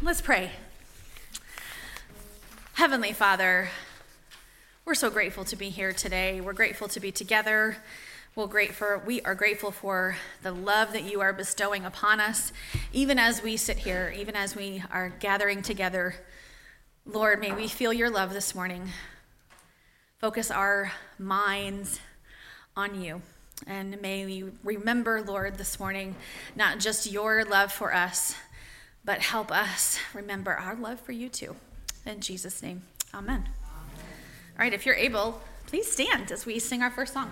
Let's pray. Heavenly Father, we're so grateful to be here today. We're grateful to be together. We are grateful for the love that you are bestowing upon us, even as we sit here, even as we are gathering together. Lord, may we feel your love this morning. Focus our minds on you. And may we remember, Lord, this morning, not just your love for us, but help us remember our love for you too. In Jesus' name, amen. All right, if you're able, please stand as we sing our first song.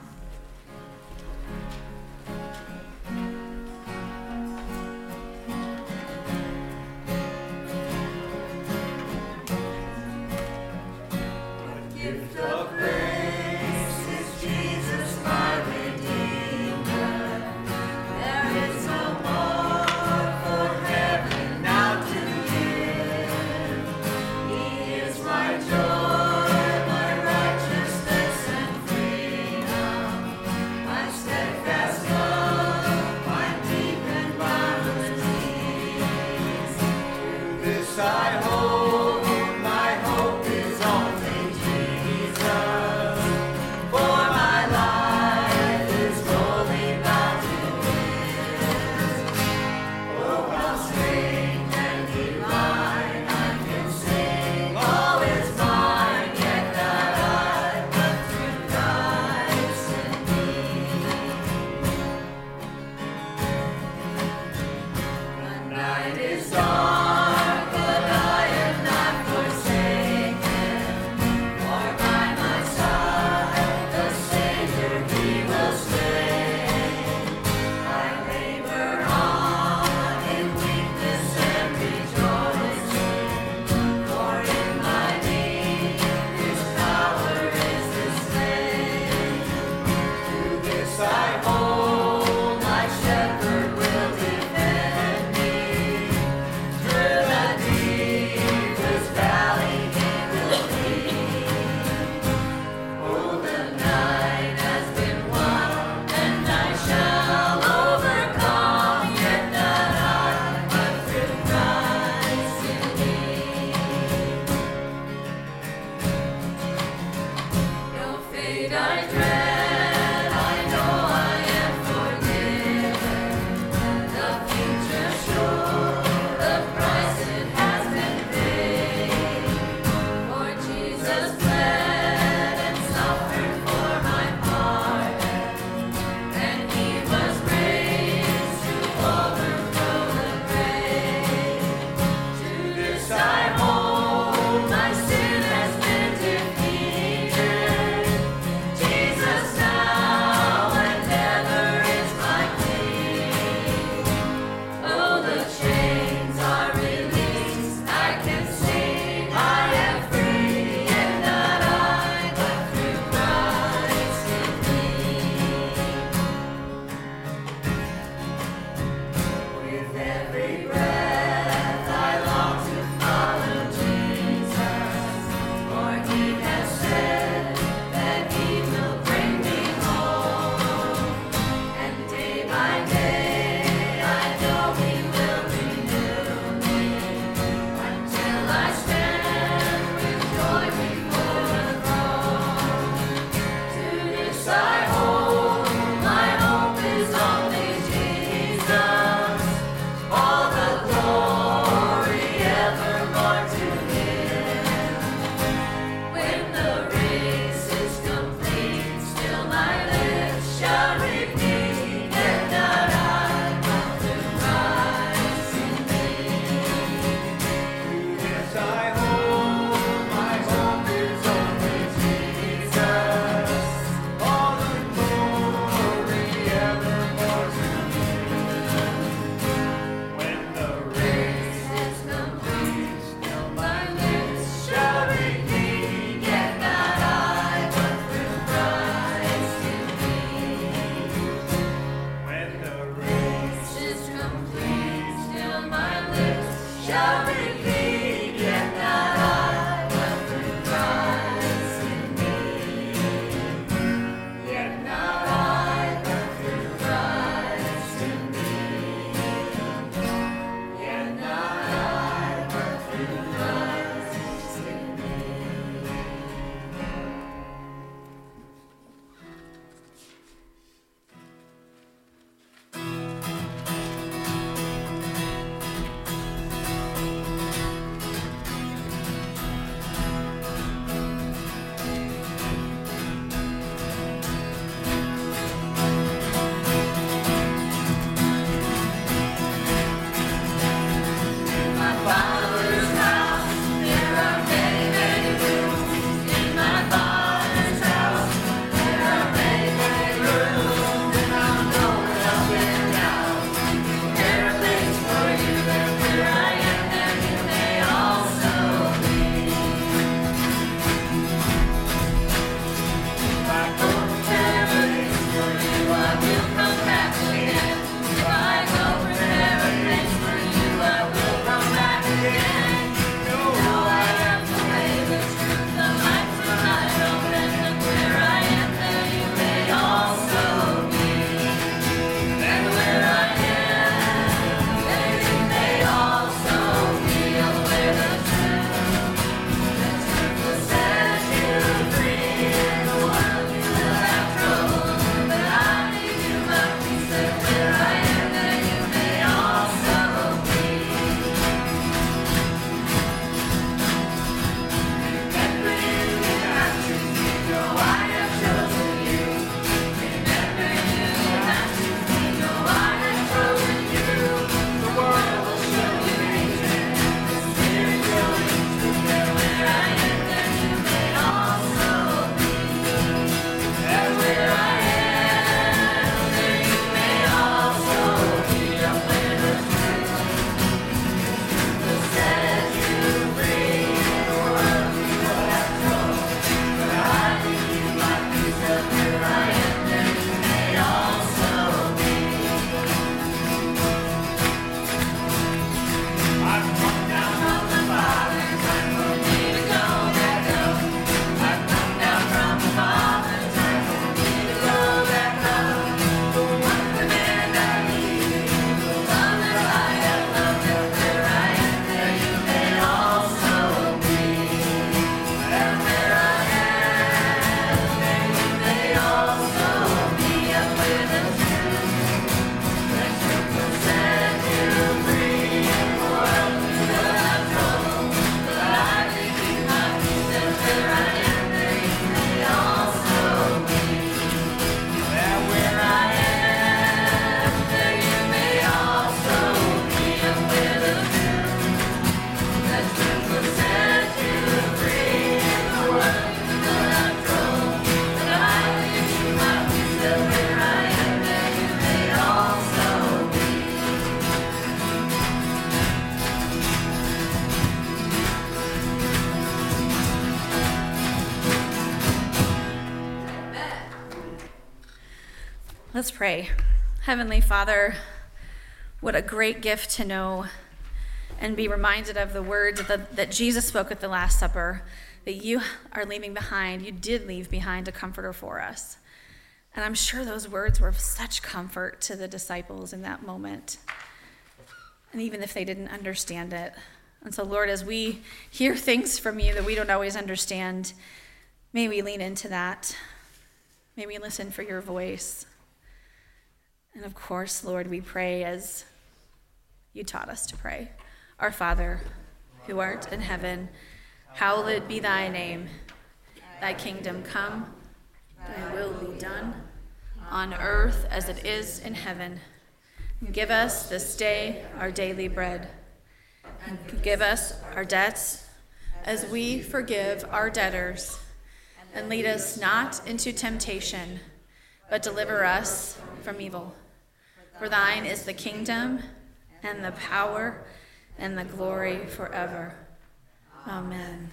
Let's pray. Heavenly Father, what a great gift to know and be reminded of the words that Jesus spoke at the Last Supper, that you are leaving behind. You did leave behind a comforter for us. And I'm sure those words were of such comfort to the disciples in that moment, and even if they didn't understand it. And so, Lord, as we hear things from you that we don't always understand, may we lean into that. May we listen for your voice. And of course, Lord, we pray as you taught us to pray. Our Father, who art in heaven, hallowed be thy name. Thy kingdom come, thy will be done, on earth as it is in heaven. Give us this day our daily bread. And forgive us our debts as we forgive our debtors. And lead us not into temptation, but deliver us from evil. For thine is the kingdom and the power and the glory forever. Amen.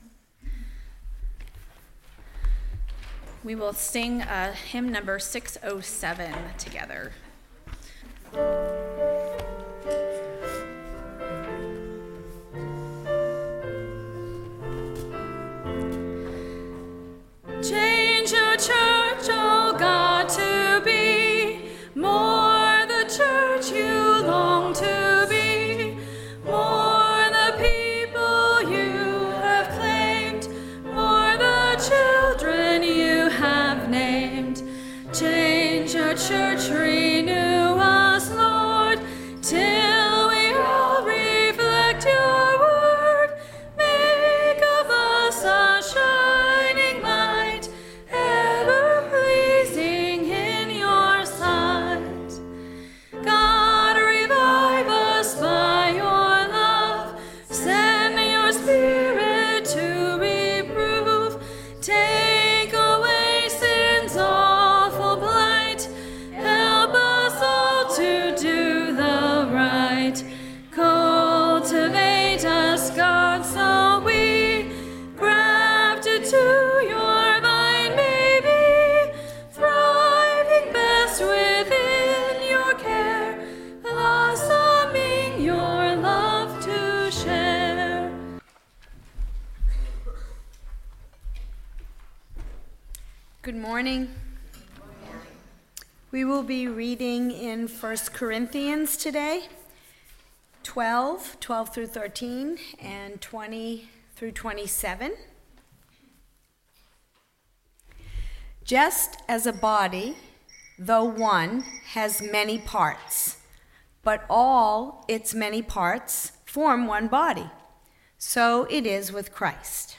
We will sing hymn number 607 together. Change your church, oh God, to be more the church you long to be, more the people you have claimed, more the children you have named. Change your church, renew us, Lord, till we all reflect your word. Make of us a shining light, ever pleasing in your sight. God, revive us by your love. Send your Spirit to reprove. Take away sin's awful blight. Help us all to do the right. Cultivate us, God, so we, grafted to your vine, may be thriving best within your care, blossoming your love to share. Good morning. We will be reading in 1 Corinthians today, 12 through 13, and 20 through 27. Just as a body, though one, has many parts, but all its many parts form one body, so it is with Christ.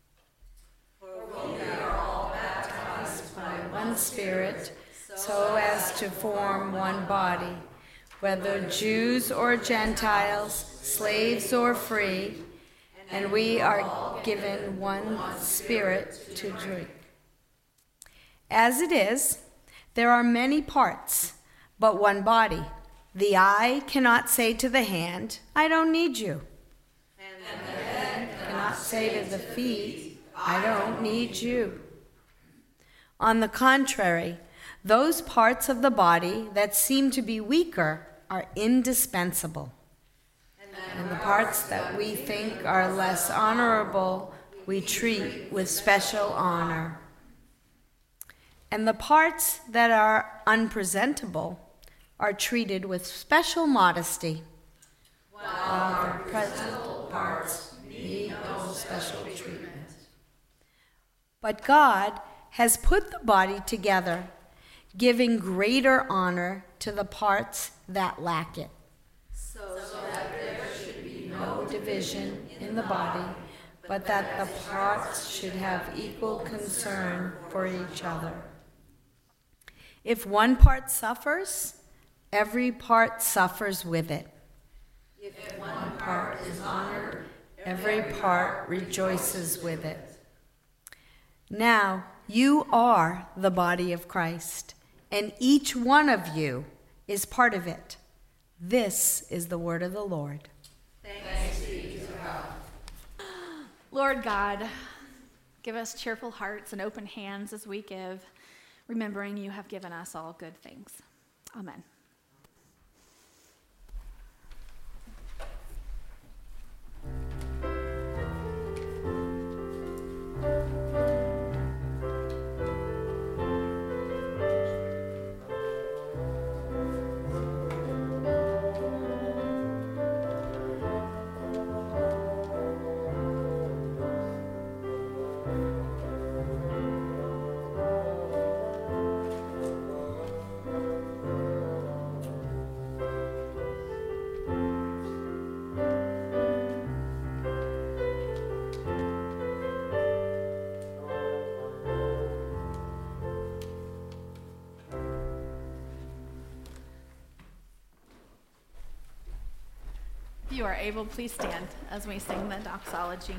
One Spirit, so as to form one body, whether Jews or Gentiles, slaves or free, and we are given one Spirit to drink. As it is, there are many parts, but one body. The eye cannot say to the hand, I don't need you. And the head cannot say to the feet, I don't need you. On the contrary, those parts of the body that seem to be weaker are indispensable. And the parts that we think are less honorable, we treat with special honor. And the parts that are unpresentable are treated with special modesty, while the presentable parts need no special treatment. But God has put the body together, giving greater honor to the parts that lack it, so that there should be no division in the body, but that the parts should have equal concern for each other. If one part suffers, every part suffers with it. If one part is honored, every part rejoices with it. Now, you are the body of Christ, and each one of you is part of it. This is the word of the Lord. Thanks be to God. Lord God, give us cheerful hearts and open hands as we give. remembering you have given us all good things. Amen. If you are able, please stand as we sing the doxology.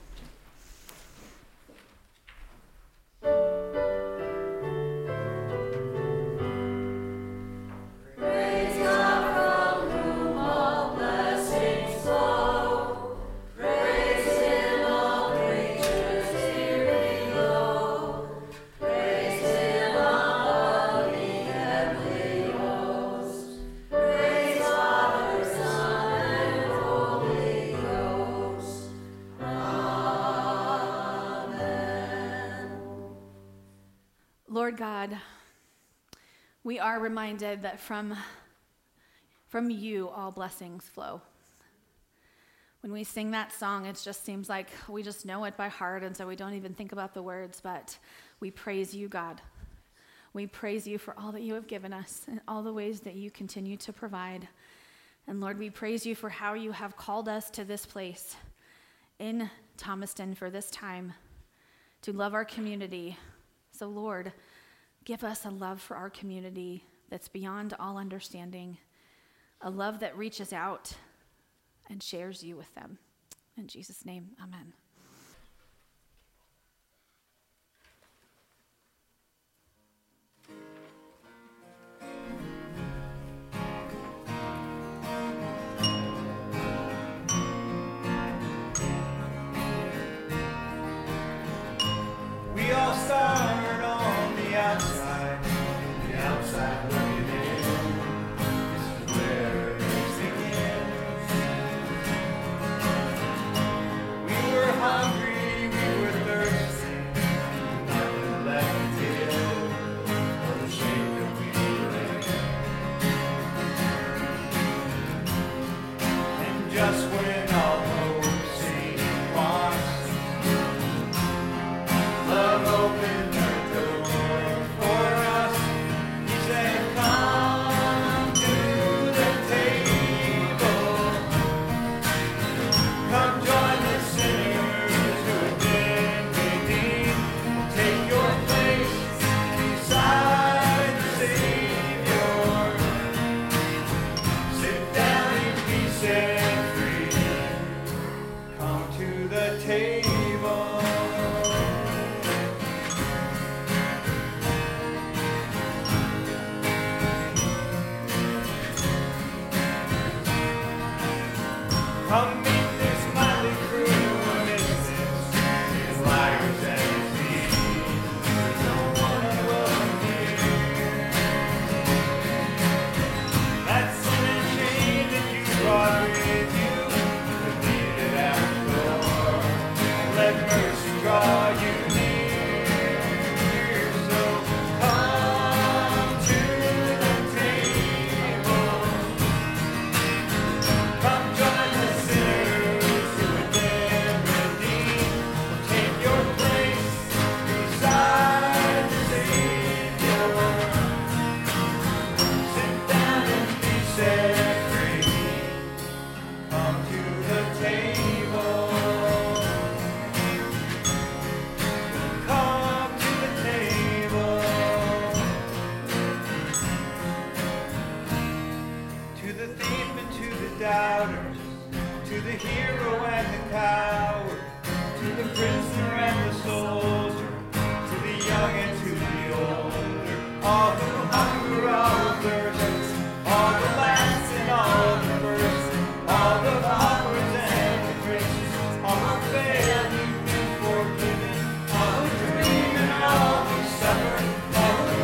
Lord God, we are reminded that from you all blessings flow. When we sing that song, it just seems like we just know it by heart, and so we don't even think about the words, but we praise you, God. We praise you for all that you have given us and all the ways that you continue to provide. And Lord, we praise you for how you have called us to this place in Thomaston for this time to love our community. So Lord, give us a love for our community that's beyond all understanding, a love that reaches out and shares you with them. In Jesus' name, amen. We all start on the outside looking in. This is where everything ends. We were hungry, we were thirsty, nothing left to give for the shape that we were in. And just when all hope seemed lost, love opened her door for us. He said, come to the table. Come join the sinners who have been redeemed. Take your place beside the Savior. Sit down and be set free. Come to the table. Come meet this mighty crew of innocents, these liars and thieves. There's no one welcome here. That sin and shame that you brought with you, you leave it at the door, and let mercy draw you near. So come to the table. Come join the sinners who have been redeemed. Take your place beside the Savior. Sit down and be set free. Come to the table. Come to the table. To the thief and to the doubters, to the hero and the coward, to the prisoner and the soldier, to the young and to the older, all who hunger, all who thirst, all the last and all the first, all the paupers and the princes, all who fail, you've been forgiven, all who dream and all who suffer, all who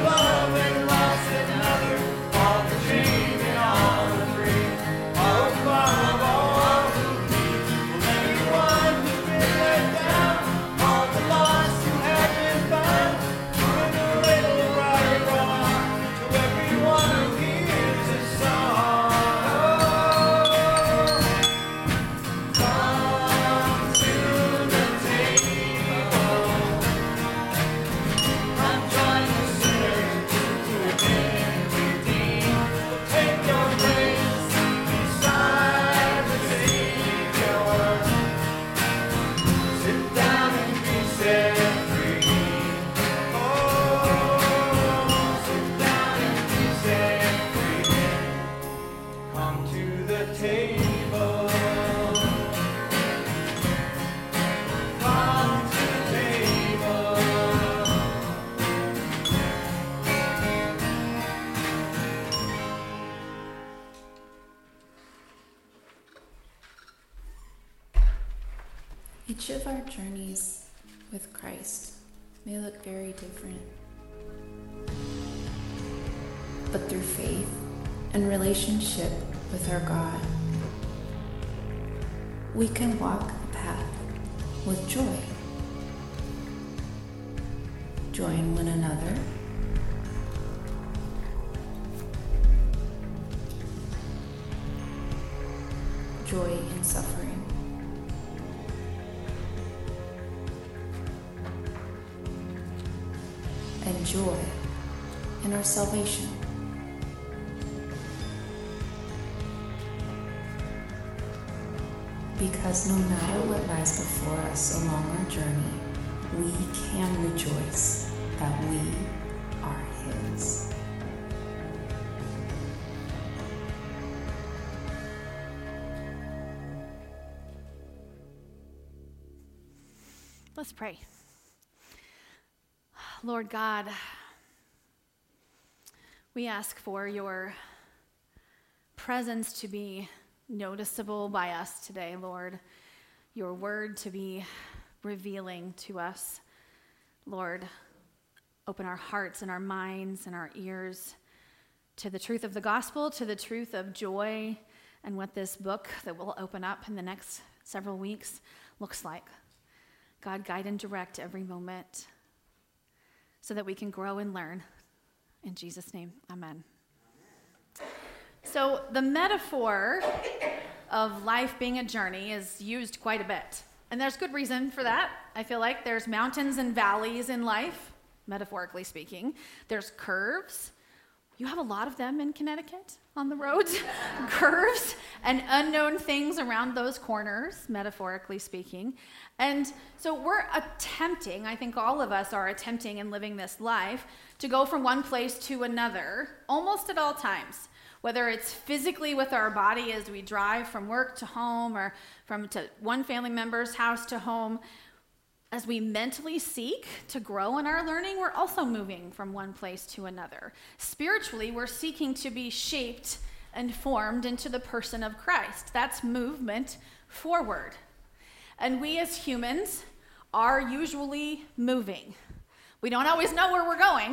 Each of our journeys with Christ may look very different, but through faith and relationship with our God, we can walk the path with joy. Joy in one another, joy in suffering, and joy in our salvation. Because no matter what lies before us along our journey, we can rejoice that we are His. Let's pray. Lord God, we ask for your presence to be noticeable by us today, Lord. Your word to be revealing to us. Lord, open our hearts and our minds and our ears to the truth of the gospel, to the truth of joy, and what this book that will open up in the next several weeks looks like. God, guide and direct every moment so that we can grow and learn. In Jesus' name, amen. So the metaphor of life being a journey is used quite a bit. And there's good reason for that. I feel like there's mountains and valleys in life, metaphorically speaking. There's curves. You have a lot of them in Connecticut on the roads. Curves and unknown things around those corners, metaphorically speaking. And so we're attempting, I think all of us are attempting in living this life, to go from one place to another, almost at all times. Whether it's physically with our body as we drive from work to home or from to one family member's house to home, as we mentally seek to grow in our learning, we're also moving from one place to another. Spiritually, we're seeking to be shaped and formed into the person of Christ. That's movement forward. And we as humans are usually moving. We don't always know where we're going.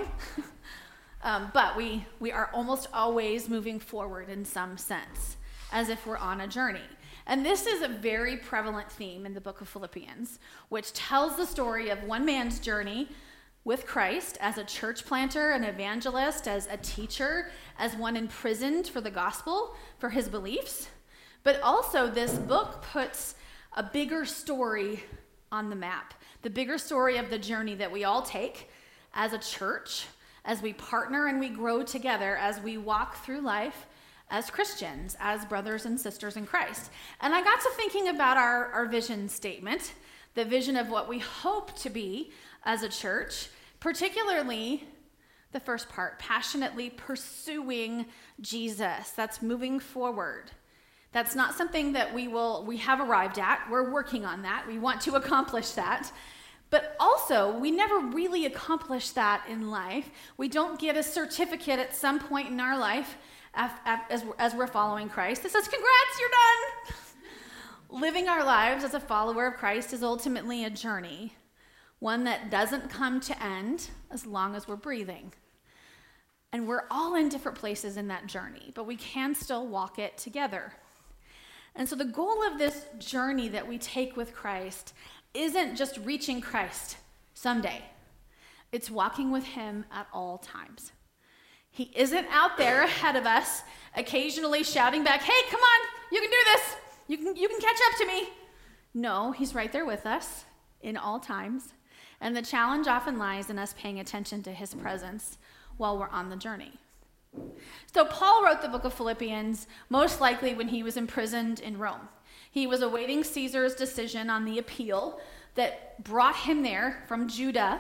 But we are almost always moving forward in some sense, as if we're on a journey. And this is a very prevalent theme in the book of Philippians, which tells the story of one man's journey with Christ as a church planter, an evangelist, as a teacher, as one imprisoned for the gospel, for his beliefs. But also this book puts a bigger story on the map, the bigger story of the journey that we all take as a church, as we partner and we grow together, as we walk through life as Christians, as brothers and sisters in Christ. And I got to thinking about our vision statement, the vision of what we hope to be as a church, particularly the first part, passionately pursuing Jesus. That's moving forward. That's not something that we have arrived at. We're working on that. We want to accomplish that. But also, we never really accomplish that in life. We don't get a certificate at some point in our life as we're following Christ that says, congrats, you're done. Living our lives as a follower of Christ is ultimately a journey, one that doesn't come to end as long as we're breathing. And we're all in different places in that journey, but we can still walk it together. And so the goal of this journey that we take with Christ isn't just reaching Christ someday. It's walking with him at all times. He isn't out there ahead of us, occasionally shouting back, hey, come on, you can do this. You can catch up to me. No, he's right there with us in all times. And the challenge often lies in us paying attention to his presence while we're on the journey. So Paul wrote the book of Philippians most likely when he was imprisoned in Rome. He was awaiting Caesar's decision on the appeal that brought him there from Judea,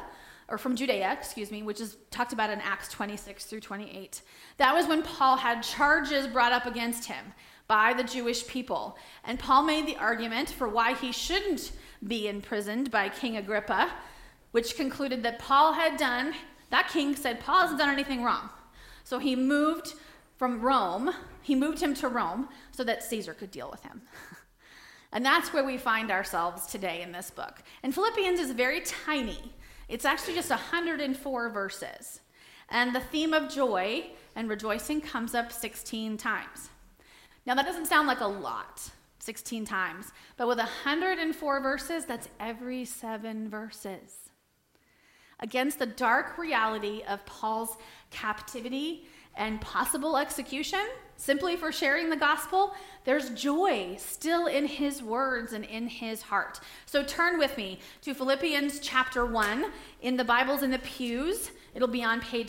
which is talked about in Acts 26 through 28. That was when Paul had charges brought up against him by the Jewish people. And Paul made the argument for why he shouldn't be imprisoned by King Agrippa, which concluded that that king said Paul hasn't done anything wrong. So he moved him to Rome so that Caesar could deal with him. And that's where we find ourselves today in this book. And Philippians is very tiny. It's actually just 104 verses. And the theme of joy and rejoicing comes up 16 times. Now, that doesn't sound like a lot, 16 times. But with 104 verses, that's every 7 verses. Against the dark reality of Paul's captivity and possible execution, simply for sharing the gospel, there's joy still in his words and in his heart. So turn with me to Philippians chapter 1 in the Bibles in the pews. It'll be on page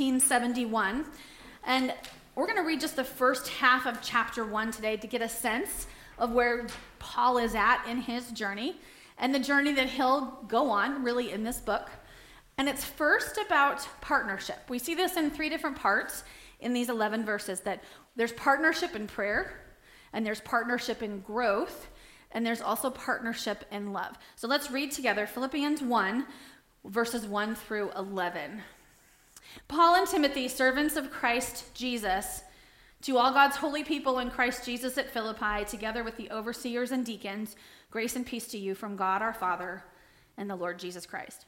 1671. And we're going to read just the first half of chapter 1 today to get a sense of where Paul is at in his journey and the journey that he'll go on really in this book. And it's first about partnership. We see this in 3 different parts in these 11 verses, that there's partnership in prayer, and there's partnership in growth, and there's also partnership in love. So let's read together Philippians 1, verses 1 through 11. Paul and Timothy, servants of Christ Jesus, to all God's holy people in Christ Jesus at Philippi, together with the overseers and deacons, grace and peace to you from God our Father and the Lord Jesus Christ.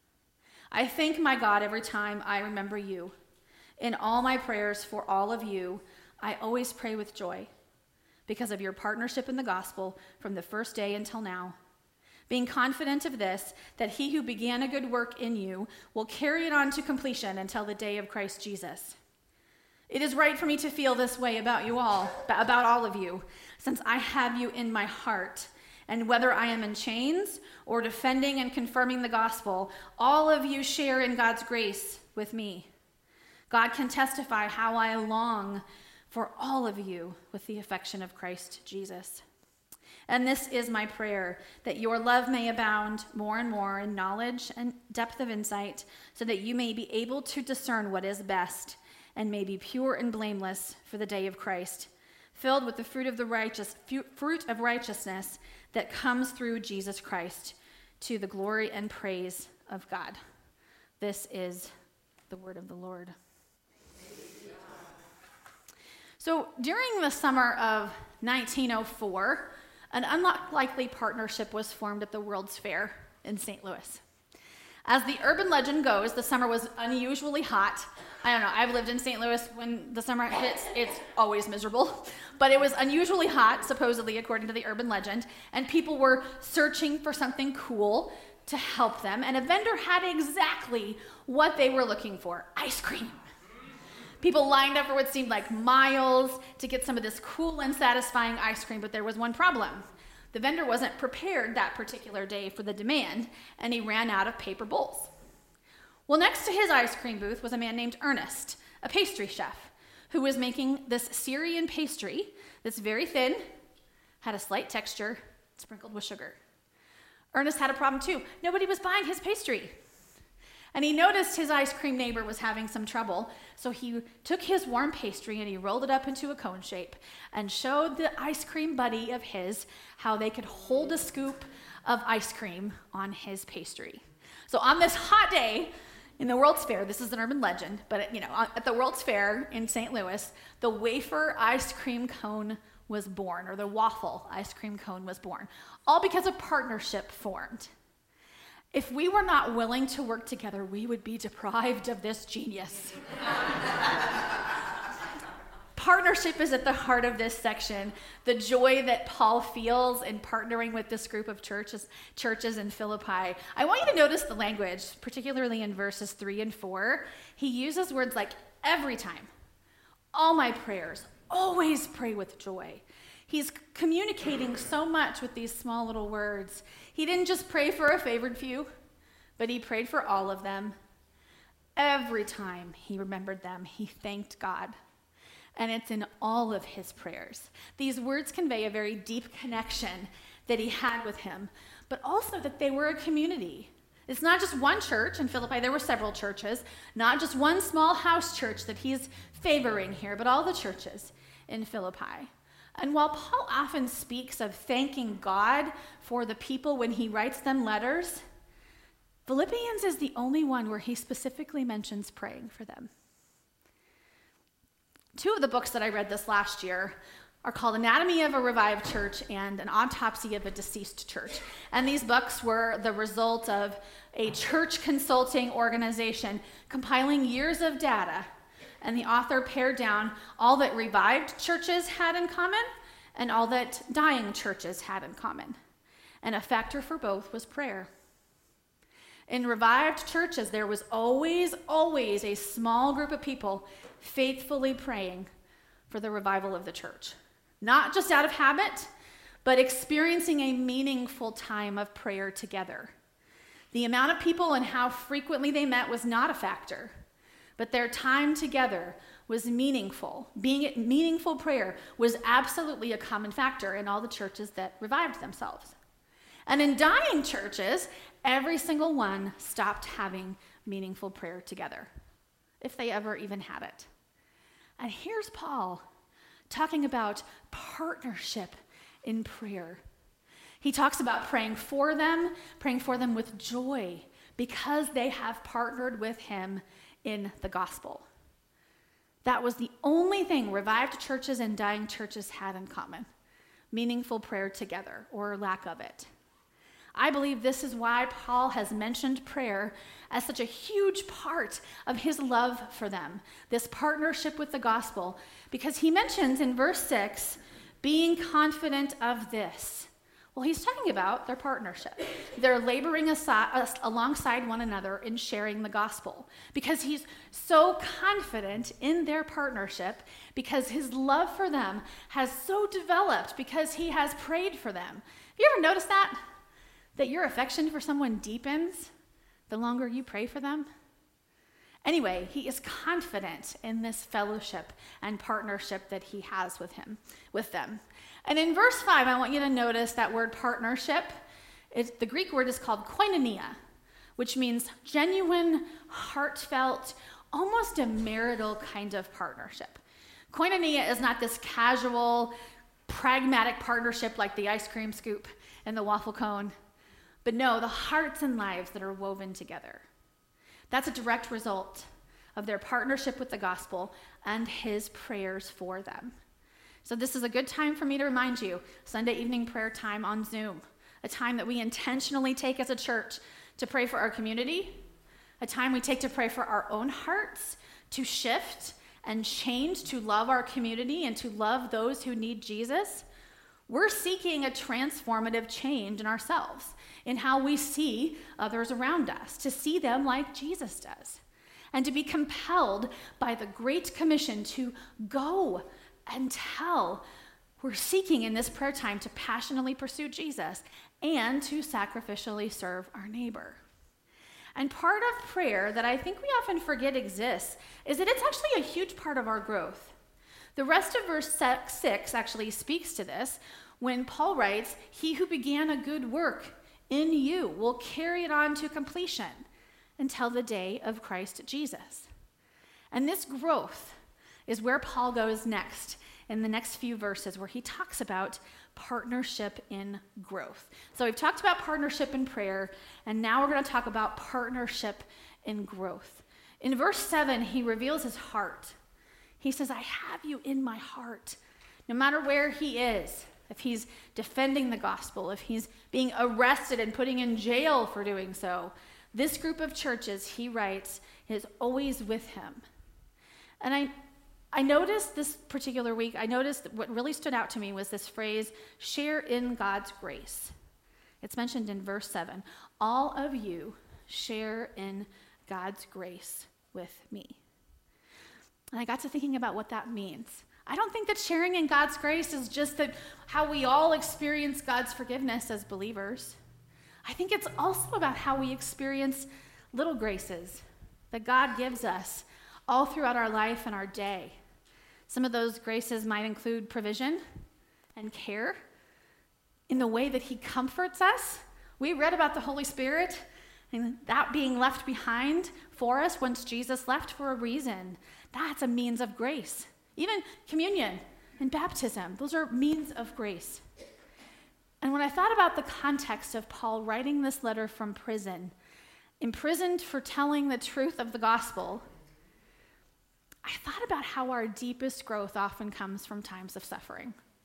I thank my God every time I remember you. In all my prayers for all of you, I always pray with joy because of your partnership in the gospel from the first day until now, being confident of this, that he who began a good work in you will carry it on to completion until the day of Christ Jesus. It is right for me to feel this way about you all, about all of you, since I have you in my heart. And whether I am in chains or defending and confirming the gospel, all of you share in God's grace with me. God can testify how I long for all of you with the affection of Christ Jesus. And this is my prayer, that your love may abound more and more in knowledge and depth of insight, so that you may be able to discern what is best and may be pure and blameless for the day of Christ, filled with the fruit of righteousness that comes through Jesus Christ, to the glory and praise of God. This is the word of the Lord. So during the summer of 1904, an unlikely partnership was formed at the World's Fair in St. Louis. As the urban legend goes, the summer was unusually hot. I don't know, I've lived in St. Louis. When the summer hits, it's always miserable. But it was unusually hot, supposedly, according to the urban legend, and people were searching for something cool to help them, and a vendor had exactly what they were looking for: ice cream. People lined up for what seemed like miles to get some of this cool and satisfying ice cream, but there was one problem. The vendor wasn't prepared that particular day for the demand, and he ran out of paper bowls. Well, next to his ice cream booth was a man named Ernest, a pastry chef, who was making this Syrian pastry that's very thin, had a slight texture, sprinkled with sugar. Ernest had a problem too. Nobody was buying his pastry. And he noticed his ice cream neighbor was having some trouble, so he took his warm pastry and he rolled it up into a cone shape and showed the ice cream buddy of his how they could hold a scoop of ice cream on his pastry. So on this hot day in the World's Fair, this is an urban legend, but at the World's Fair in St. Louis, the wafer ice cream cone was born, or the waffle ice cream cone was born, all because a partnership formed. If we were not willing to work together, we would be deprived of this genius. Partnership is at the heart of this section. The joy that Paul feels in partnering with this group of churches in Philippi. I want you to notice the language, particularly in verses 3 and 4. He uses words like every time, all my prayers, always pray with joy. He's communicating so much with these small little words. He didn't just pray for a favored few, but he prayed for all of them. Every time he remembered them, he thanked God. And it's in all of his prayers. These words convey a very deep connection that he had with him, but also that they were a community. It's not just one church in Philippi. There were several churches, not just one small house church that he's favoring here, but all the churches in Philippi. And while Paul often speaks of thanking God for the people when he writes them letters, Philippians is the only one where he specifically mentions praying for them. 2 of the books that I read this last year are called Anatomy of a Revived Church and An Autopsy of a Deceased Church. And these books were the result of a church consulting organization compiling years of data. And the author pared down all that revived churches had in common and all that dying churches had in common. And a factor for both was prayer. In revived churches, there was always a small group of people faithfully praying for the revival of the church. Not just out of habit, but experiencing a meaningful time of prayer together. The amount of people and how frequently they met was not a factor, but their time together was meaningful. Meaningful prayer was absolutely a common factor in all the churches that revived themselves. And in dying churches, every single one stopped having meaningful prayer together, if they ever even had it. And here's Paul talking about partnership in prayer. He talks about praying for them with joy because they have partnered with him in the gospel. That was the only thing revived churches and dying churches had in common: meaningful prayer together, or lack of it. I believe this is why Paul has mentioned prayer as such a huge part of his love for them, this partnership with the gospel, because he mentions in verse 6, being confident of this. Well, he's talking about their partnership. They're laboring alongside one another in sharing the gospel because he's so confident in their partnership, because his love for them has so developed because he has prayed for them. Have you ever noticed that? That your affection for someone deepens the longer you pray for them? Anyway, he is confident in this fellowship and partnership that he has with them. And in verse 5, I want you to notice that word partnership. The Greek word is called koinonia, which means genuine, heartfelt, almost a marital kind of partnership. Koinonia is not this casual, pragmatic partnership like the ice cream scoop and the waffle cone. But no, the hearts and lives that are woven together. That's a direct result of their partnership with the gospel and his prayers for them. So this is a good time for me to remind you, Sunday evening prayer time on Zoom, a time that we intentionally take as a church to pray for our community, a time we take to pray for our own hearts, to shift and change, to love our community and to love those who need Jesus. We're seeking a transformative change in ourselves, in how we see others around us, to see them like Jesus does, and to be compelled by the Great Commission to go and tell. We're seeking in this prayer time to passionately pursue Jesus and to sacrificially serve our neighbor. And part of prayer that I think we often forget exists is that it's actually a huge part of our growth. The rest of verse 6 actually speaks to this when Paul writes, "He who began a good work in you will carry it on to completion until the day of Christ Jesus." And this growth is where Paul goes next in the next few verses, where he talks about partnership in growth. So we've talked about partnership in prayer, and now we're going to talk about partnership in growth. In verse 7, he reveals his heart. He says, "I have you in my heart." No matter where he is, if he's defending the gospel, if he's being arrested and putting in jail for doing so, this group of churches, he writes, is always with him. And I noticed this particular week, what really stood out to me was this phrase, share in God's grace. It's mentioned in verse 7. All of you share in God's grace with me. And I got to thinking about what that means. I don't think that sharing in God's grace is just that how we all experience God's forgiveness as believers. I think it's also about how we experience little graces that God gives us all throughout our life and our day. Some of those graces might include provision and care in the way that he comforts us. We read about the Holy Spirit and that being left behind for us once Jesus left for a reason. That's a means of grace. Even communion and baptism, those are means of grace. And when I thought about the context of Paul writing this letter from prison, imprisoned for telling the truth of the gospel, I thought about how our deepest growth often comes from times of suffering.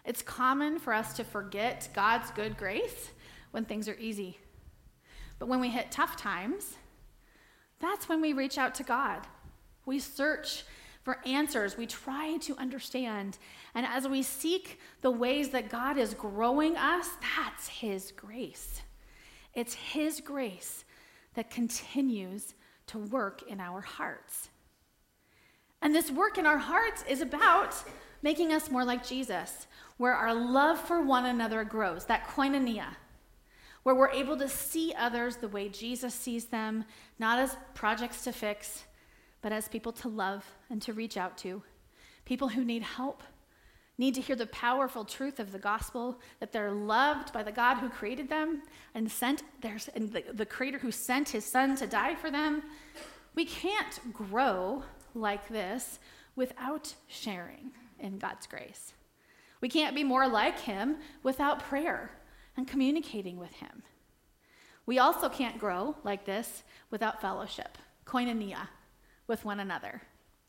It's common for us to forget God's good grace when things are easy. But when we hit tough times, that's when we reach out to God. We search for answers. We try to understand. And as we seek the ways that God is growing us, that's his grace. It's his grace that continues to work in our hearts. And this work in our hearts is about making us more like Jesus, where our love for one another grows, that koinonia, where we're able to see others the way Jesus sees them, not as projects to fix, but as people to love and to reach out to, people who need help, need to hear the powerful truth of the gospel, that they're loved by the God who created them and the creator who sent his son to die for them. We can't grow like this without sharing in God's grace. We can't be more like him without prayer and communicating with him. We also can't grow like this without fellowship, koinonia, with one another.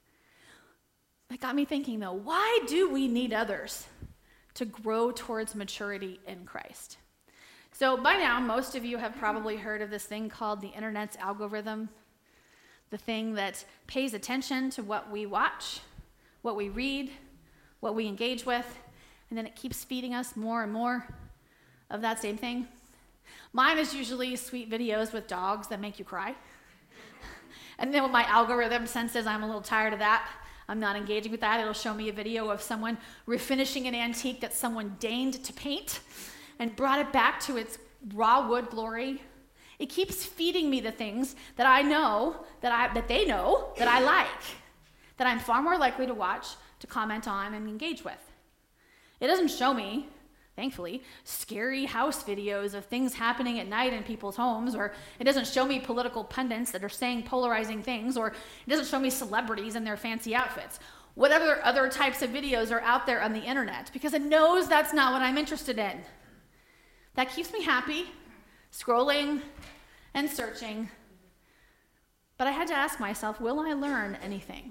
That got me thinking, though, why do we need others to grow towards maturity in Christ? So by now, most of you have probably heard of this thing called the internet's algorithm, the thing that pays attention to what we watch, what we read, what we engage with, and then it keeps feeding us more and more of that same thing. Mine is usually sweet videos with dogs that make you cry. And then when my algorithm senses I'm a little tired of that, I'm not engaging with that, it'll show me a video of someone refinishing an antique that someone deigned to paint and brought it back to its raw wood glory. It keeps feeding me the things that I know, that they know that I like, that I'm far more likely to watch, to comment on, and engage with. It doesn't show me, thankfully, scary house videos of things happening at night in people's homes, or it doesn't show me political pundits that are saying polarizing things, or it doesn't show me celebrities in their fancy outfits. Whatever other types of videos are out there on the internet, because it knows that's not what I'm interested in. That keeps me happy, scrolling and searching. But I had to ask myself, will I learn anything?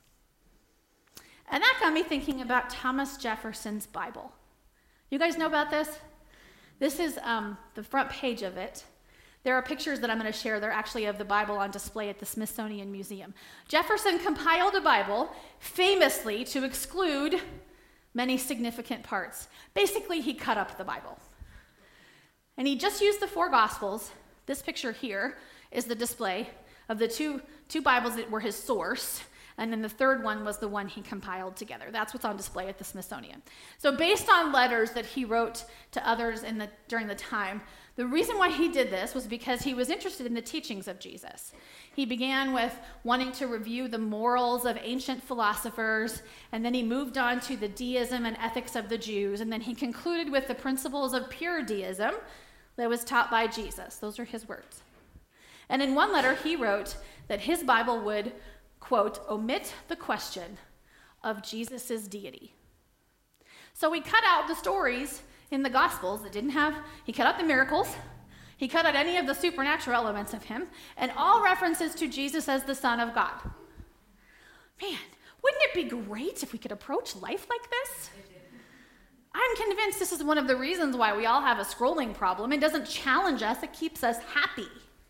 And that got me thinking about Thomas Jefferson's Bible. You guys know about this? This is the front page of it. There are pictures that I'm going to share. They're actually of the Bible on display at the Smithsonian Museum. Jefferson compiled a Bible famously to exclude many significant parts. Basically, he cut up the Bible. And he just used the 4 Gospels. This picture here is the display of the two Bibles that were his source. And then the third one was the one he compiled together. That's what's on display at the Smithsonian. So based on letters that he wrote to others during the time, the reason why he did this was because he was interested in the teachings of Jesus. He began with wanting to review the morals of ancient philosophers, and then he moved on to the deism and ethics of the Jews, and then he concluded with the principles of pure deism that was taught by Jesus. Those are his words. And in one letter, he wrote that his Bible would, quote, omit the question of Jesus' deity. So he cut out the stories in the Gospels that he cut out the miracles, he cut out any of the supernatural elements of him, and all references to Jesus as the Son of God. Man, wouldn't it be great if we could approach life like this? I'm convinced this is one of the reasons why we all have a scrolling problem. It doesn't challenge us, it keeps us happy.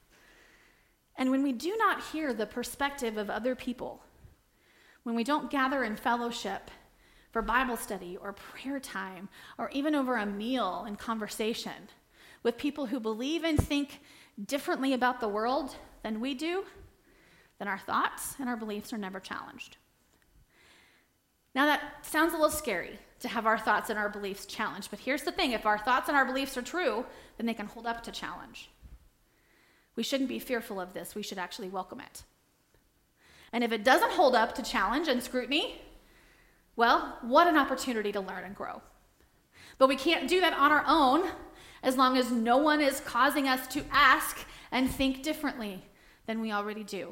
And when we do not hear the perspective of other people, when we don't gather in fellowship for Bible study or prayer time, or even over a meal and conversation with people who believe and think differently about the world than we do, then our thoughts and our beliefs are never challenged. Now that sounds a little scary to have our thoughts and our beliefs challenged, but here's the thing, if our thoughts and our beliefs are true, then they can hold up to challenge. We shouldn't be fearful of this. We should actually welcome it. And if it doesn't hold up to challenge and scrutiny, well, what an opportunity to learn and grow. But we can't do that on our own as long as no one is causing us to ask and think differently than we already do.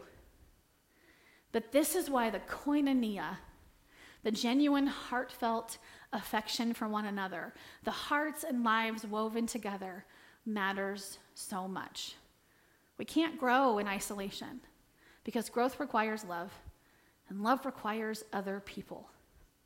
But this is why the koinonia, the genuine heartfelt affection for one another, the hearts and lives woven together, matters so much. We can't grow in isolation because growth requires love, and love requires other people.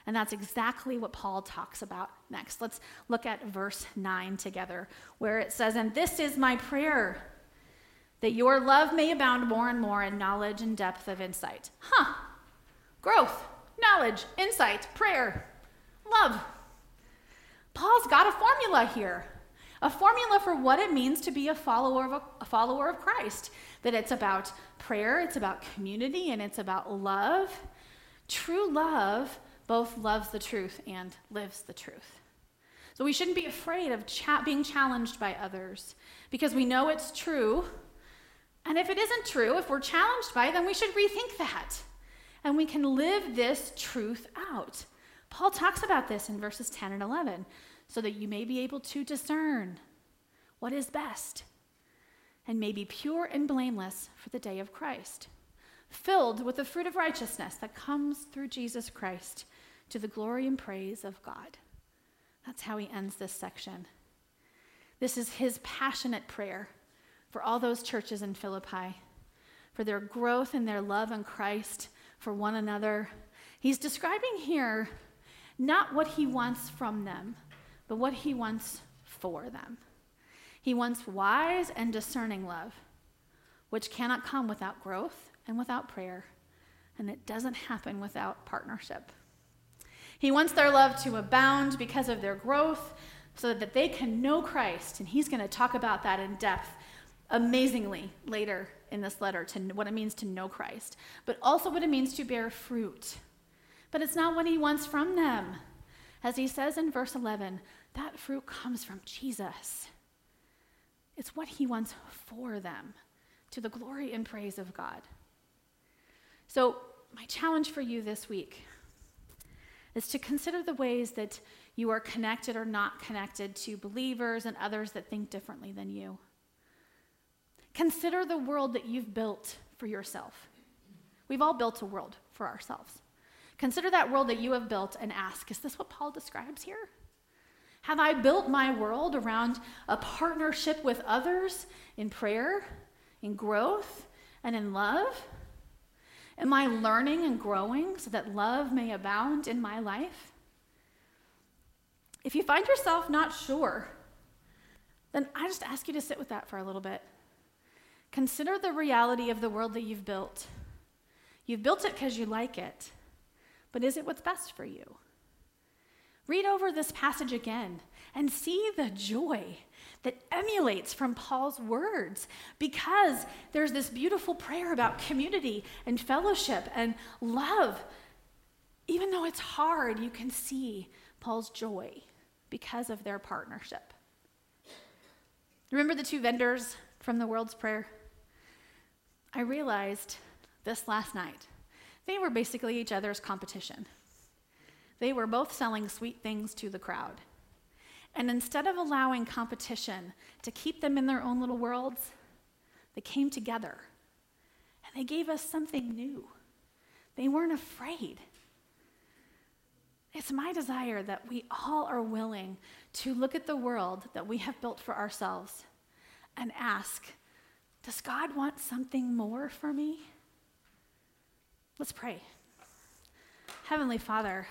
And that's exactly what Paul talks about next. Let's look at verse 9 together, where it says, "And this is my prayer, that your love may abound more and more in knowledge and depth of insight." Growth, knowledge, insight, prayer, love. Paul's got a formula here. A formula for what it means to be a follower of Christ. That it's about prayer, it's about community, and it's about love. True love both loves the truth and lives the truth. So we shouldn't be afraid of being challenged by others because we know it's true. And if it isn't true, if we're challenged by it, then we should rethink that. And we can live this truth out. Paul talks about this in verses 10 and 11. So that you may be able to discern what is best and may be pure and blameless for the day of Christ, filled with the fruit of righteousness that comes through Jesus Christ to the glory and praise of God. That's how he ends this section. This is his passionate prayer for all those churches in Philippi, for their growth and their love in Christ for one another. He's describing here not what he wants from them, but what he wants for them. He wants wise and discerning love, which cannot come without growth and without prayer, and it doesn't happen without partnership. He wants their love to abound because of their growth so that they can know Christ, and he's going to talk about that in depth amazingly later in this letter, to what it means to know Christ, but also what it means to bear fruit. But it's not what he wants from them. As he says in verse 11, that fruit comes from Jesus. It's what he wants for them, to the glory and praise of God. So my challenge for you this week is to consider the ways that you are connected or not connected to believers and others that think differently than you. Consider the world that you've built for yourself. We've all built a world for ourselves. Consider that world that you have built and ask, is this what Paul describes here? Have I built my world around a partnership with others in prayer, in growth, and in love? Am I learning and growing so that love may abound in my life? If you find yourself not sure, then I just ask you to sit with that for a little bit. Consider the reality of the world that you've built. You've built it because you like it. But is it what's best for you? Read over this passage again and see the joy that emulates from Paul's words, because there's this beautiful prayer about community and fellowship and love. Even though it's hard, you can see Paul's joy because of their partnership. Remember the two vendors from the World's Prayer? I realized this last night. They were basically each other's competition. They were both selling sweet things to the crowd. And instead of allowing competition to keep them in their own little worlds, they came together and they gave us something new. They weren't afraid. It's my desire that we all are willing to look at the world that we have built for ourselves and ask, does God want something more for me? Let's pray. Heavenly Father,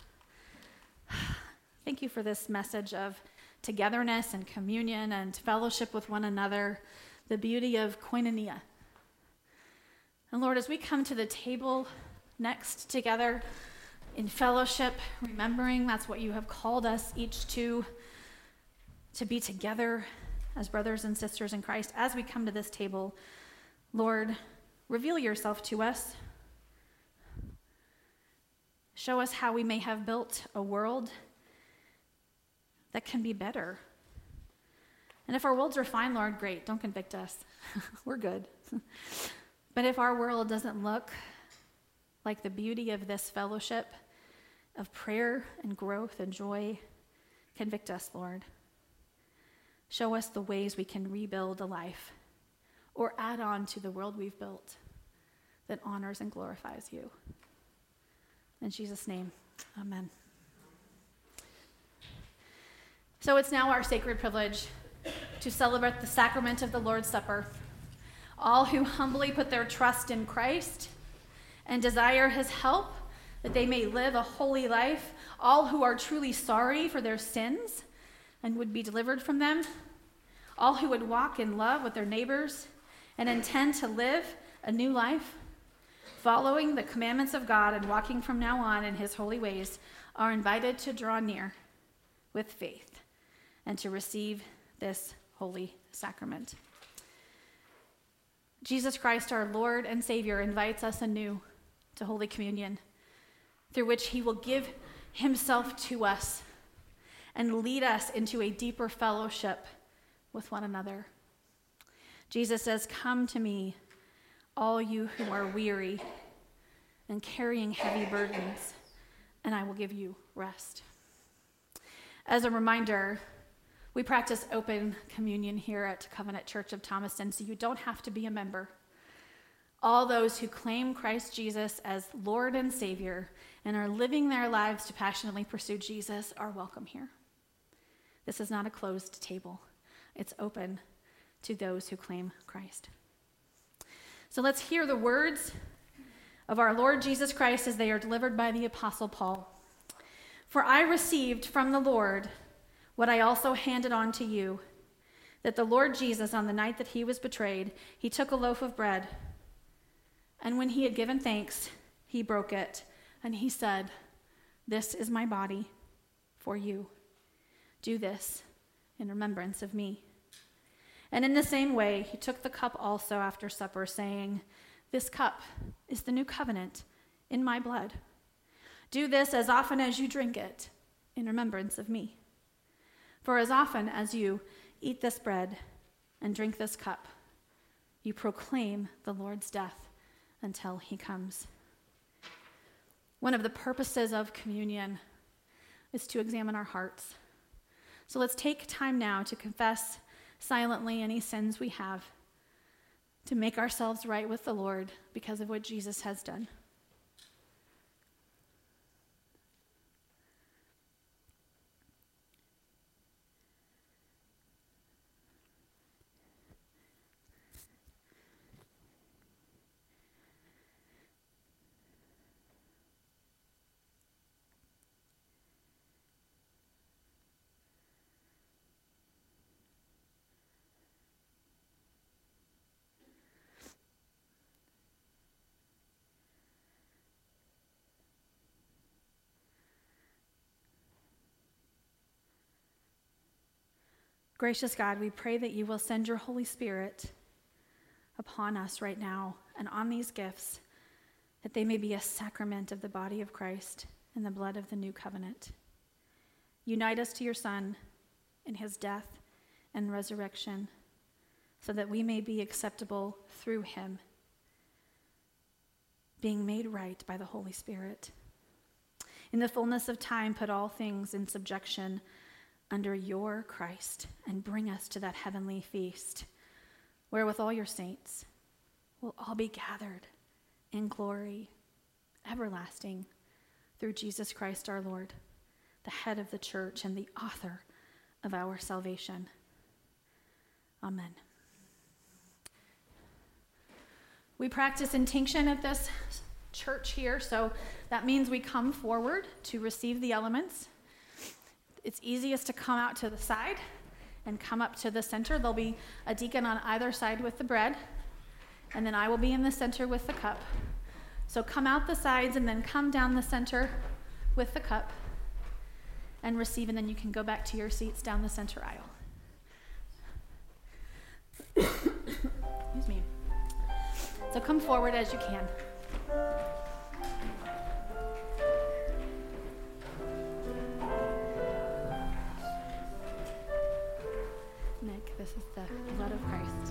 thank you for this message of togetherness and communion and fellowship with one another, the beauty of koinonia. And Lord, as we come to the table next together in fellowship, remembering that's what you have called us each to be together as brothers and sisters in Christ, as we come to this table, Lord, reveal yourself to us. Show us how we may have built a world that can be better. And if our worlds are fine, Lord, great, don't convict us. We're good. But if our world doesn't look like the beauty of this fellowship of prayer and growth and joy, convict us, Lord. Show us the ways we can rebuild a life or add on to the world we've built that honors and glorifies you. In Jesus' name, amen. So it's now our sacred privilege to celebrate the sacrament of the Lord's Supper. All who humbly put their trust in Christ and desire his help that they may live a holy life, all who are truly sorry for their sins and would be delivered from them, all who would walk in love with their neighbors and intend to live a new life, following the commandments of God and walking from now on in his holy ways, are invited to draw near with faith and to receive this holy sacrament. Jesus Christ, our Lord and Savior, invites us anew to Holy Communion, through which he will give himself to us and lead us into a deeper fellowship with one another. Jesus says, "Come to me, all you who are weary and carrying heavy burdens, and I will give you rest." As a reminder, we practice open communion here at Covenant Church of Thomaston, so you don't have to be a member. All those who claim Christ Jesus as Lord and Savior and are living their lives to passionately pursue Jesus are welcome here. This is not a closed table. It's open to those who claim Christ. So let's hear the words of our Lord Jesus Christ as they are delivered by the Apostle Paul. "For I received from the Lord what I also handed on to you, that the Lord Jesus, on the night that he was betrayed, he took a loaf of bread, and when he had given thanks, he broke it, and he said, 'This is my body for you. Do this in remembrance of me.' And in the same way, he took the cup also after supper, saying, 'This cup is the new covenant in my blood. Do this as often as you drink it in remembrance of me. For as often as you eat this bread and drink this cup, you proclaim the Lord's death until he comes.'" One of the purposes of communion is to examine our hearts. So let's take time now to confess silently any sins we have, to make ourselves right with the Lord because of what Jesus has done. Gracious God, we pray that you will send your Holy Spirit upon us right now and on these gifts, that they may be a sacrament of the body of Christ and the blood of the new covenant. Unite us to your Son in his death and resurrection, so that we may be acceptable through him, being made right by the Holy Spirit. In the fullness of time, put all things in subjection under your Christ, and bring us to that heavenly feast, where with all your saints we'll all be gathered in glory everlasting through Jesus Christ our Lord, the head of the church and the author of our salvation. Amen. We practice intinction at this church here, so that means we come forward to receive the elements. It's easiest to come out to the side and come up to the center. There'll be a deacon on either side with the bread, and then I will be in the center with the cup. So come out the sides and then come down the center with the cup and receive, and then you can go back to your seats down the center aisle. Excuse me. So come forward as you can. Nick, this is the blood of Christ.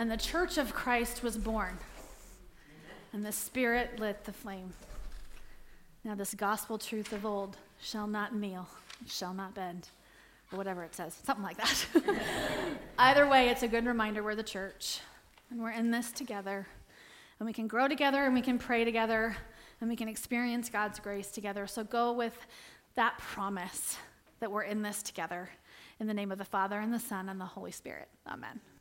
and the church of Christ was born, and the Spirit lit the flame. Now this gospel truth of old shall not kneel, shall not bend, or whatever it says, something like that. Either way, it's a good reminder we're the church, and we're in this together, and we can grow together, and we can pray together, and we can experience God's grace together. So go with that promise that we're in this together. In the name of the Father, and the Son, and the Holy Spirit. Amen.